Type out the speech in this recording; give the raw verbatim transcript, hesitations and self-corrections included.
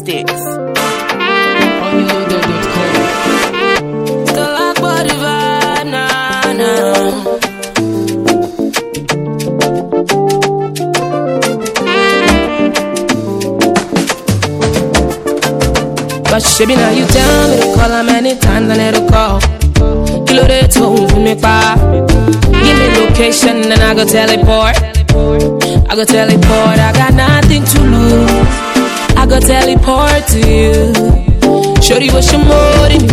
sticks. Onlyloaded dot com. The lock body vibe, nah, nah. But baby, now you tell me to call her many times and it'll call. Kilo de two for me pa. Give me location and I go teleport. I go teleport. I got nothing to lose. I go teleport to you. Shorty, what's your more than you